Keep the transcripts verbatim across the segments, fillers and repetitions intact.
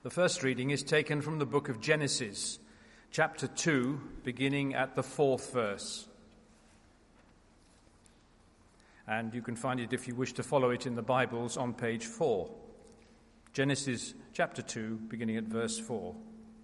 The first reading is taken from the book of Genesis, chapter two, beginning at the fourth verse. And you can find it, if you wish to follow it in the Bibles, on page four. Genesis chapter two, beginning at verse four.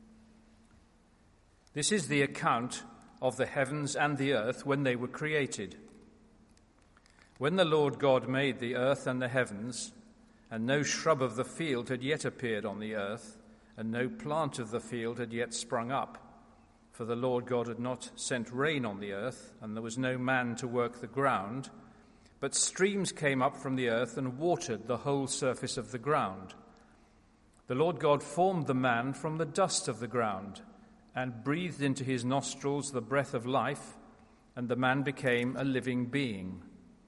This is the account of the heavens and the earth when they were created. When the Lord God made the earth and the heavens, and no shrub of the field had yet appeared on the earth, and no plant of the field had yet sprung up, for the Lord God had not sent rain on the earth, and there was no man to work the ground, but streams came up from the earth and watered the whole surface of the ground. The Lord God formed the man from the dust of the ground, and breathed into his nostrils the breath of life, and the man became a living being.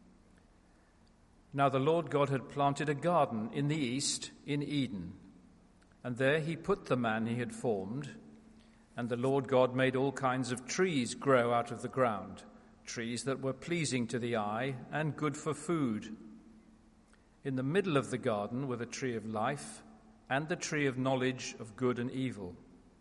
Now the Lord God had planted a garden in the east, in Eden, and there he put the man he had formed. And the Lord God made all kinds of trees grow out of the ground, trees that were pleasing to the eye and good for food. In the middle of the garden were the tree of life and the tree of knowledge of good and evil.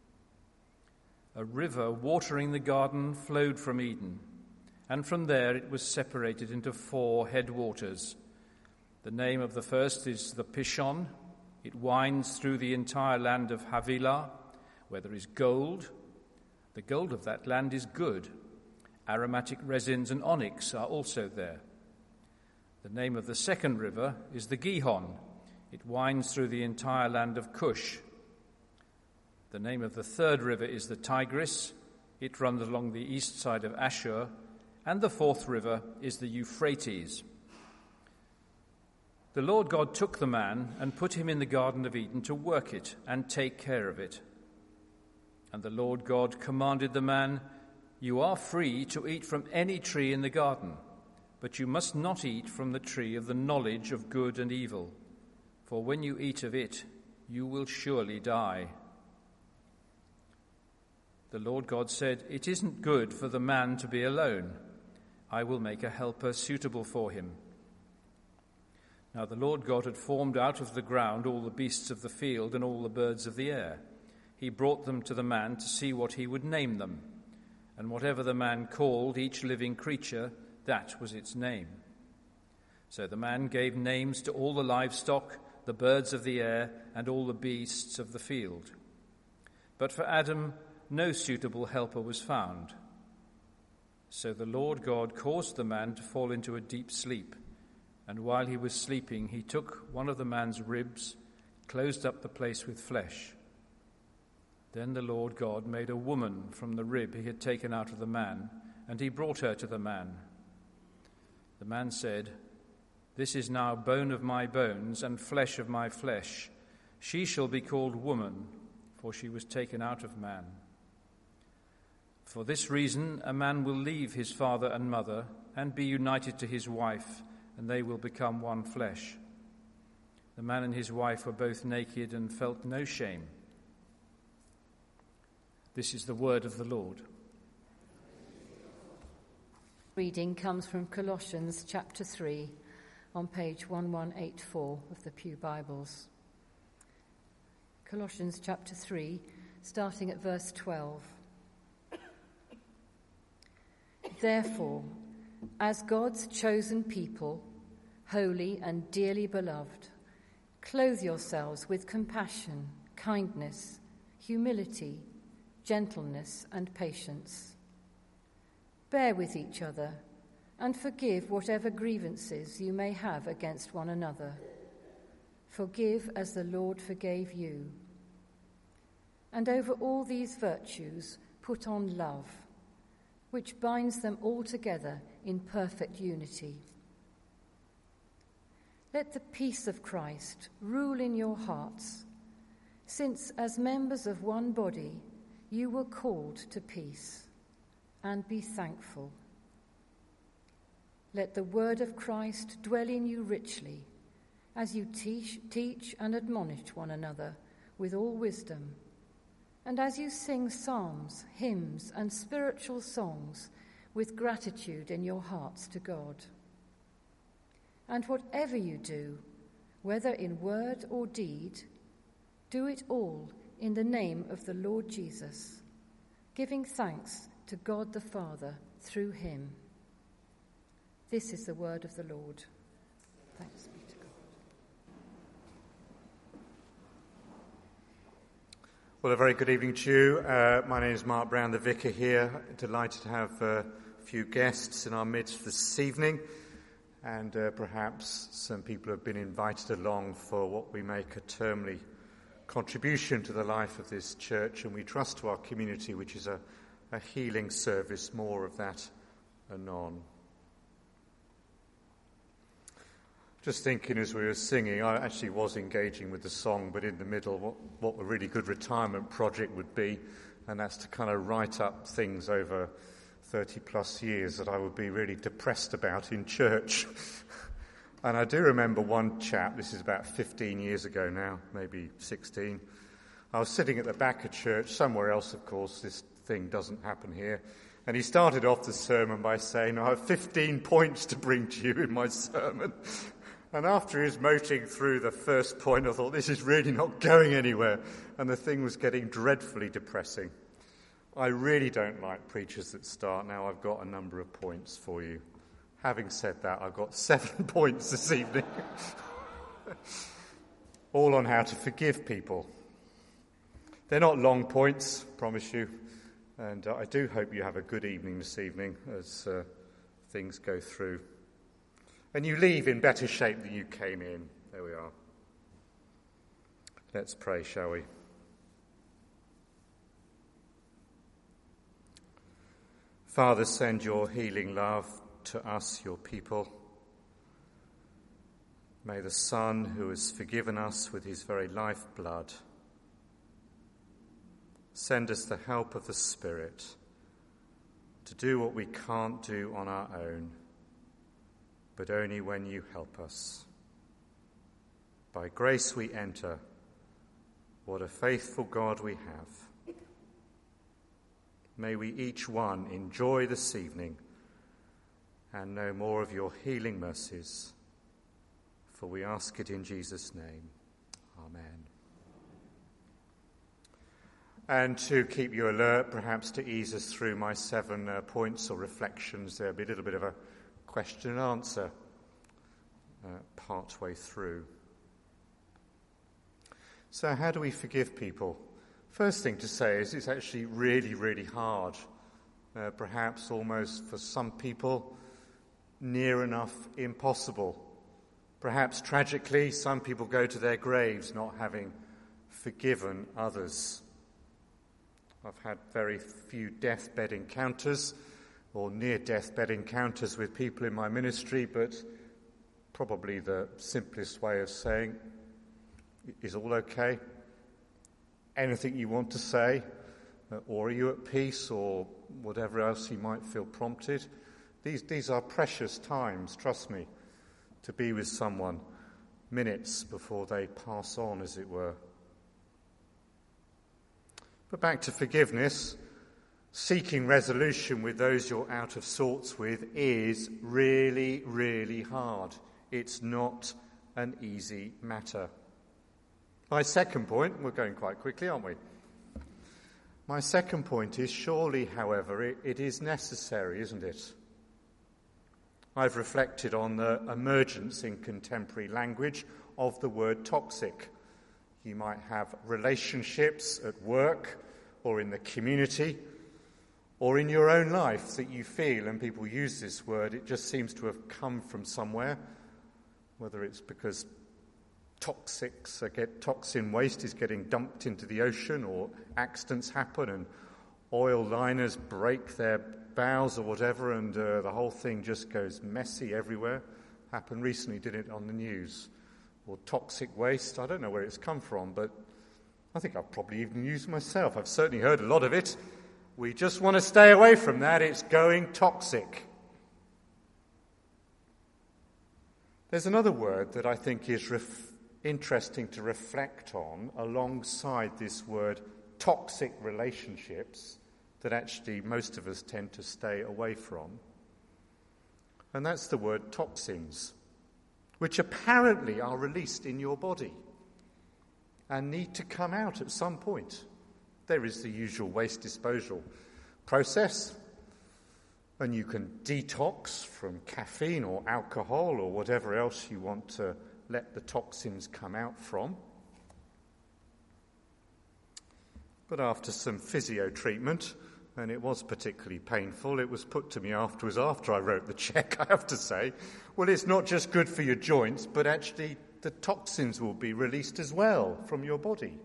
A river watering the garden flowed from Eden, and from there it was separated into four headwaters. The name of the first is the Pishon. It winds through the entire land of Havilah, where there is gold. The gold of that land is good. Aromatic resins and onyx are also there. The name of the second river is the Gihon. It winds through the entire land of Cush. The name of the third river is the Tigris. It runs along the east side of Ashur. And the fourth river is the Euphrates. The Lord God took the man and put him in the Garden of Eden to work it and take care of it. And the Lord God commanded the man, "You are free to eat from any tree in the garden, but you must not eat from the tree of the knowledge of good and evil, for when you eat of it, you will surely die." The Lord God said, "It isn't good for the man to be alone. I will make a helper suitable for him." Now the Lord God had formed out of the ground all the beasts of the field and all the birds of the air. He brought them to the man to see what he would name them. And whatever the man called each living creature, that was its name. So the man gave names to all the livestock, the birds of the air, and all the beasts of the field. But for Adam no suitable helper was found. So the Lord God caused the man to fall into a deep sleep. And while he was sleeping, he took one of the man's ribs, closed up the place with flesh. Then the Lord God made a woman from the rib he had taken out of the man, and he brought her to the man. The man said, "This is now bone of my bones and flesh of my flesh. She shall be called woman, for she was taken out of man. For this reason a man will leave his father and mother and be united to his wife, and they will become one flesh." The man and his wife were both naked and felt no shame. This is the word of the Lord. Reading comes from Colossians chapter three on page eleven eighty-four of the Pew Bibles. Colossians chapter three, starting at verse twelve. "Therefore, as God's chosen people, holy and dearly beloved, clothe yourselves with compassion, kindness, humility, gentleness, and patience. Bear with each other and forgive whatever grievances you may have against one another. Forgive as the Lord forgave you. And over all these virtues put on love, which binds them all together in perfect unity. Let the peace of Christ rule in your hearts, since as members of one body you were called to peace, and be thankful. Let the word of Christ dwell in you richly, as you teach, teach and admonish one another with all wisdom, and as you sing psalms, hymns, and spiritual songs with gratitude in your hearts to God. And whatever you do, whether in word or deed, Do it all in the name of the Lord Jesus, giving thanks to God the Father through him. This is the word of the Lord. Thanks be to God. Well, a very good evening to you. Uh, my name is Mark Brown, the vicar here. Delighted to have uh, a few guests in our midst this evening. And uh, perhaps some people have been invited along for what we make a termly contribution to the life of this church, and we trust to our community, which is a, a healing service. More of that anon. Just thinking as we were singing, I actually was engaging with the song, but in the middle, what, what a really good retirement project would be, and that's to kind of write up things over thirty plus years that I would be really depressed about in church. And I do remember one chap, this is about fifteen years ago now, maybe sixteen. I was sitting at the back of church, somewhere else, of course, this thing doesn't happen here. And he started off the sermon by saying, I have fifteen points to bring to you in my sermon. And after he was motoring through the first point, I thought, this is really not going anywhere. And the thing was getting dreadfully depressing. I really don't like preachers that start. Now I've got a number of points for you. Having said that, I've got seven points this evening. All on how to forgive people. They're not long points, promise you. And uh, I do hope you have a good evening this evening as uh, things go through. And you leave in better shape than you came in. There we are. Let's pray, shall we? Father, send your healing love to us, your people. May the Son, who has forgiven us with his very lifeblood, send us the help of the Spirit to do what we can't do on our own, but only when you help us. By grace we enter. What a faithful God we have. May we each one enjoy this evening and know more of your healing mercies. For we ask it in Jesus' name. Amen. And to keep you alert, perhaps to ease us through my seven uh, points or reflections, there'll be a little bit of a question and answer uh, part way through. So how do we forgive people? First thing to say is it's actually really, really hard. Uh, perhaps almost for some people, near enough impossible. Perhaps tragically, some people go to their graves not having forgiven others. I've had very few deathbed encounters or near-deathbed encounters with people in my ministry, but probably the simplest way of saying, is all okay? Anything you want to say? Or are you at peace? Or whatever else you might feel prompted. These, these are precious times, trust me, to be with someone minutes before they pass on, as it were. But back to forgiveness. Seeking resolution with those you're out of sorts with is really, really hard. It's not an easy matter. My second point, we're going quite quickly, aren't we? My second point is surely, however, it, it is necessary, isn't it? I've reflected on the emergence in contemporary language of the word toxic. You might have relationships at work or in the community or in your own life that you feel, and people use this word, it just seems to have come from somewhere, whether it's because toxics, uh, get, toxin waste is getting dumped into the ocean, or accidents happen and oil liners break their bows or whatever, and uh, the whole thing just goes messy everywhere. Happened recently, did it on the news. Or toxic waste, I don't know where it's come from, but I think I've probably even used myself. I've certainly heard a lot of it. We just want to stay away from that. It's going toxic. There's another word that I think is ref- interesting to reflect on alongside this word toxic relationships that actually most of us tend to stay away from. And that's the word toxins, which apparently are released in your body. and need to come out at some point. There is the usual waste disposal process, and you can detox from caffeine or alcohol or whatever else you want to let the toxins come out from. But after some physio treatment, and it was particularly painful, it was put to me afterwards, after I wrote the cheque, I have to say, well, it's not just good for your joints, but actually the toxins will be released as well from your body.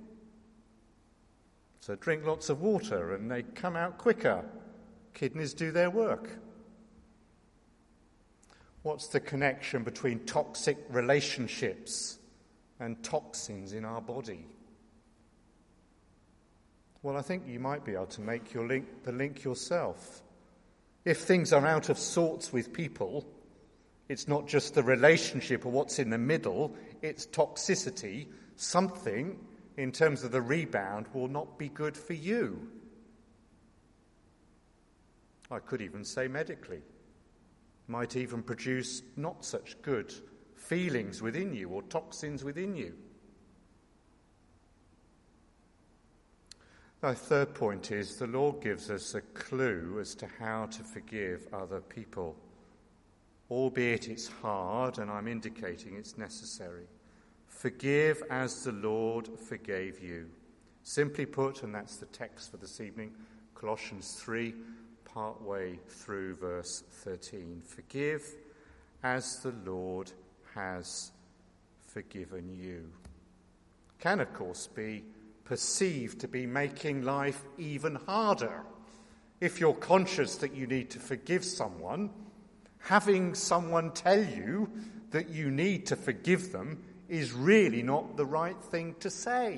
So drink lots of water and they come out quicker. Kidneys do their work. What's the connection between toxic relationships and toxins in our body? Well, I think you might be able to make your link, the link yourself. If things are out of sorts with people, it's not just the relationship or what's in the middle, it's toxicity. Something, in terms of the rebound, will not be good for you. I could even say medically. Might even produce not such good feelings within you or toxins within you. My third point is the Lord gives us a clue as to how to forgive other people, albeit it's hard, and I'm indicating it's necessary. Forgive as the Lord forgave you. Simply put, and that's the text for this evening, Colossians three, part way through verse thirteen. Forgive as the Lord has forgiven you. Can, of course, be perceived to be making life even harder. If you're conscious that you need to forgive someone, having someone tell you that you need to forgive them is really not the right thing to say.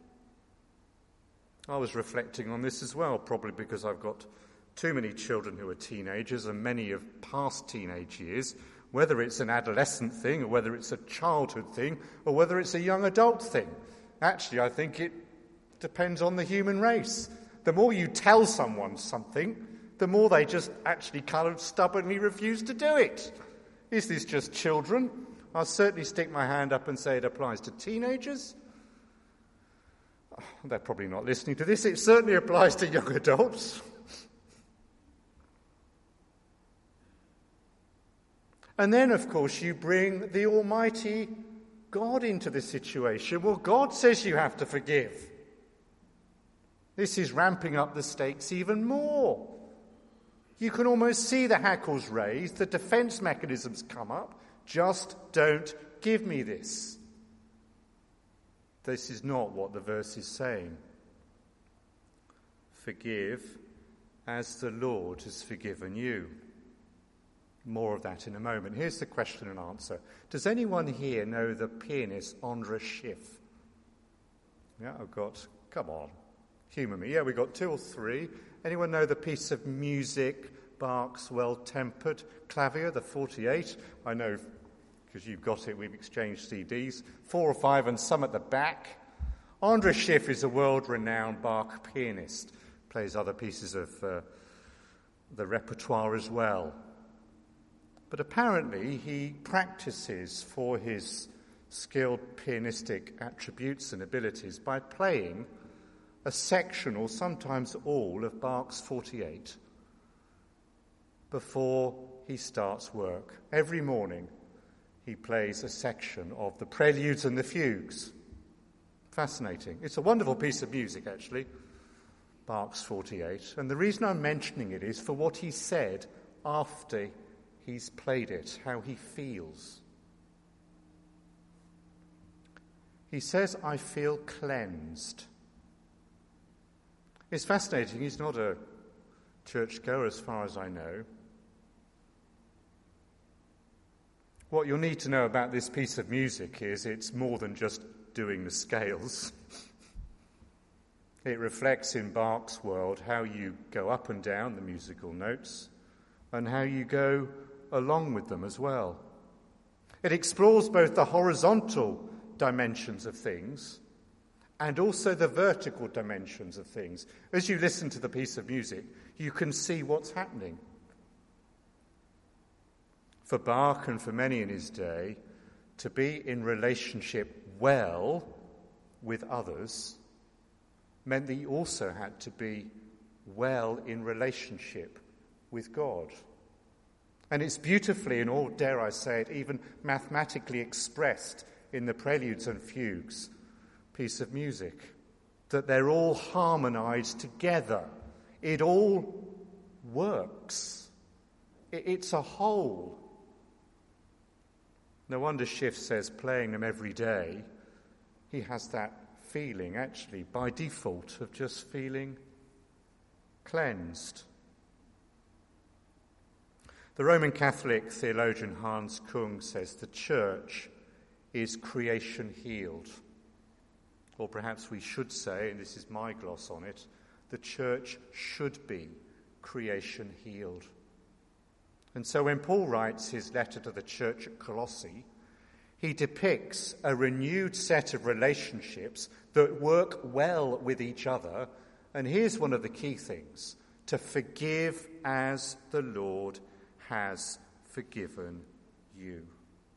I was reflecting on this as well, probably because I've got too many children who are teenagers and many have passed teenage years, whether it's an adolescent thing or whether it's a childhood thing or whether it's a young adult thing. Actually, I think it depends on the human race. The more you tell someone something, the more they just actually kind of stubbornly refuse to do it. Is this just children? I'll certainly stick my hand up and say it applies to teenagers. Oh, they're probably not listening to this. It certainly applies to young adults. And then, of course, you bring the Almighty God into the situation. Well, God says you have to forgive. This is ramping up the stakes even more. You can almost see the hackles raised, the defense mechanisms come up. Just don't give me this. This is not what the verse is saying. Forgive as the Lord has forgiven you. More of that in a moment. Here's the question and answer. Does anyone here know the pianist Andras Schiff? Yeah, I've got, come on, humour me. Yeah, we've got two or three. Anyone know the piece of music, Bach's Well-Tempered Clavier, the forty-eight? I know, because you've got it, we've exchanged C Ds. Four or five and some at the back. Andras Schiff is a world-renowned Bach pianist. Plays other pieces of uh, the repertoire as well. But apparently he practices for his skilled pianistic attributes and abilities by playing a section or sometimes all of Bach's forty-eight before he starts work. Every morning he plays a section of the Preludes and the Fugues. Fascinating. It's a wonderful piece of music, actually, Bach's forty-eight. And the reason I'm mentioning it is for what he said after he's played it, how he feels. He says, I feel cleansed. It's fascinating. He's not a churchgoer as far as I know. What you'll need to know about this piece of music is it's more than just doing the scales. It reflects in Bach's world how you go up and down the musical notes and how you go along with them as well. It explores both the horizontal dimensions of things and also the vertical dimensions of things. As you listen to the piece of music, you can see what's happening. For Bach and for many in his day, to be in relationship well with others meant that you also had to be well in relationship with God. And it's beautifully, and all, dare I say it, even mathematically expressed in the Preludes and Fugues piece of music, that they're all harmonized together. It all works. It's a whole. No wonder Schiff says playing them every day, he has that feeling, actually, by default, of just feeling cleansed. The Roman Catholic theologian Hans Kung says the church is creation healed. Or perhaps we should say, and this is my gloss on it, the church should be creation healed. And so when Paul writes his letter to the church at Colossae, he depicts a renewed set of relationships that work well with each other. And here's one of the key things: to forgive as the Lord has forgiven you.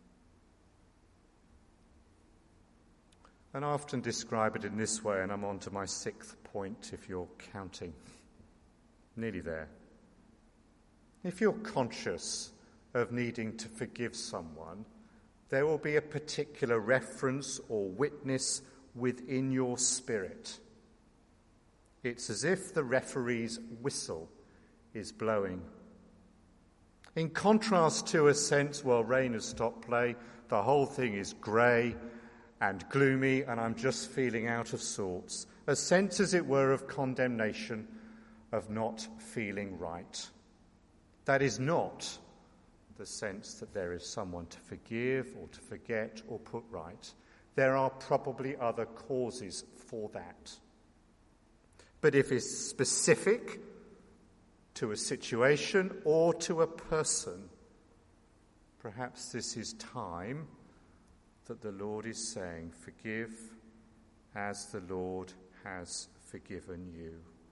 And I often describe it in this way, and I'm on to my sixth point if you're counting. Nearly there. If you're conscious of needing to forgive someone, there will be a particular reference or witness within your spirit. It's as if the referee's whistle is blowing. In contrast to a sense, well, rain has stopped play, the whole thing is grey and gloomy, and I'm just feeling out of sorts. A sense, as it were, of condemnation, of not feeling right. That is not the sense that there is someone to forgive or to forget or put right. There are probably other causes for that. But if it's specific to a situation or to a person, perhaps this is time that the Lord is saying, forgive as the Lord has forgiven you.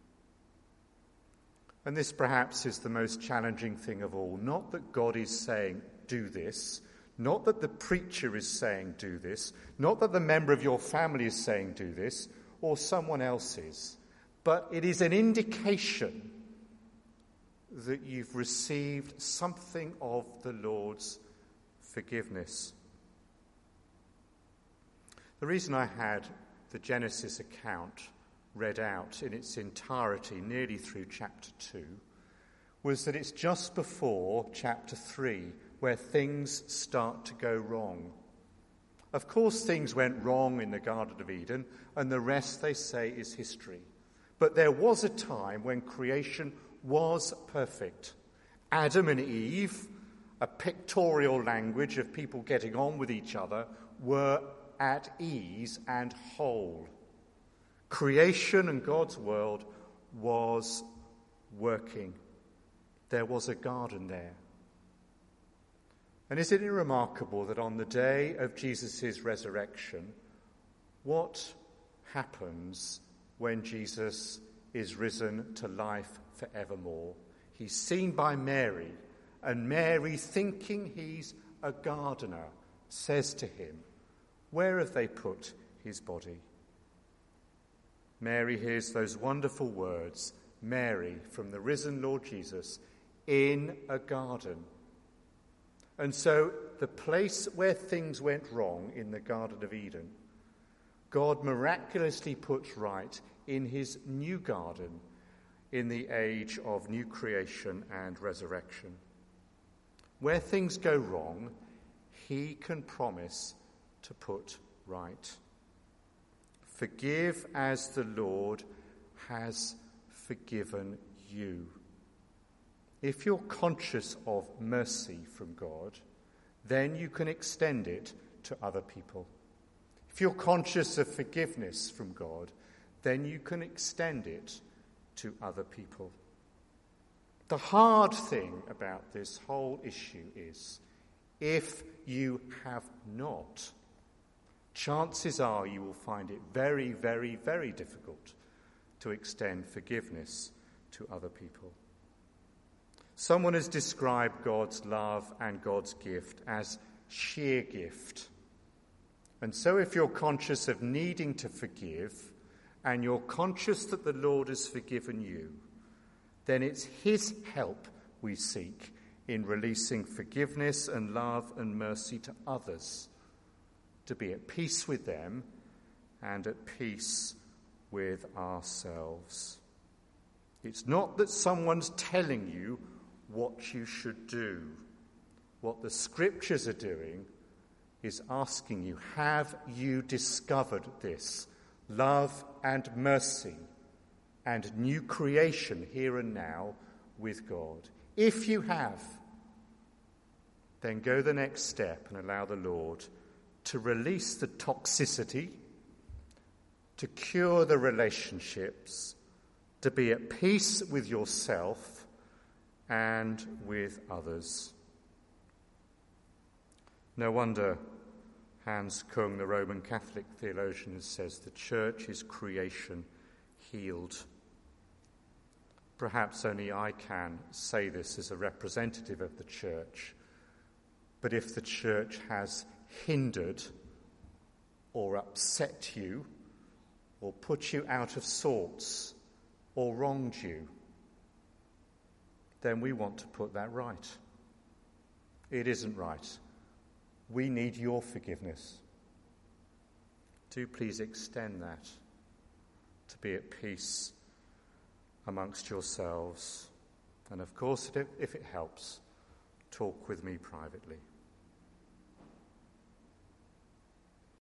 And this perhaps is the most challenging thing of all. Not that God is saying, do this. Not that the preacher is saying, do this. Not that the member of your family is saying, do this, or someone else is. But it is an indication that you've received something of the Lord's forgiveness. The reason I had the Genesis account read out in its entirety, nearly through chapter two, was that it's just before chapter three where things start to go wrong. Of course, things went wrong in the Garden of Eden, and the rest, they say, is history. But there was a time when creation was perfect. Adam and Eve, a pictorial language of people getting on with each other, were at ease and whole. Creation and God's world was working. There was a garden there. And isn't it remarkable that on the day of Jesus' resurrection, what happens when Jesus is risen to life forevermore? He's seen by Mary, and Mary, thinking he's a gardener, says to him, "Where have they put his body?" Mary hears those wonderful words, Mary, from the risen Lord Jesus, in a garden. And so the place where things went wrong in the Garden of Eden, God miraculously puts right in his new garden in the age of new creation and resurrection. Where things go wrong, he can promise to put right. Forgive as the Lord has forgiven you. If you're conscious of mercy from God, then you can extend it to other people. If you're conscious of forgiveness from God, then you can extend it to other people. The hard thing about this whole issue is, if you have not, chances are you will find it very, very, very difficult to extend forgiveness to other people. Someone has described God's love and God's gift as sheer gift. And so if you're conscious of needing to forgive, and you're conscious that the Lord has forgiven you, then it's his help we seek in releasing forgiveness and love and mercy to others, to be at peace with them and at peace with ourselves. It's not that someone's telling you what you should do. What the scriptures are doing is asking you, have you discovered this love and mercy and new creation here and now with God? If you have, then go the next step and allow the Lord to release the toxicity, to cure the relationships, to be at peace with yourself and with others. No wonder Hans Kung, the Roman Catholic theologian, says the church is creation healed. Perhaps only I can say this as a representative of the church, but if the church has hindered or upset you or put you out of sorts or wronged you, then we want to put that right. It isn't right. We need your forgiveness. Do please extend that to be at peace amongst yourselves. And of course, if it helps, talk with me privately.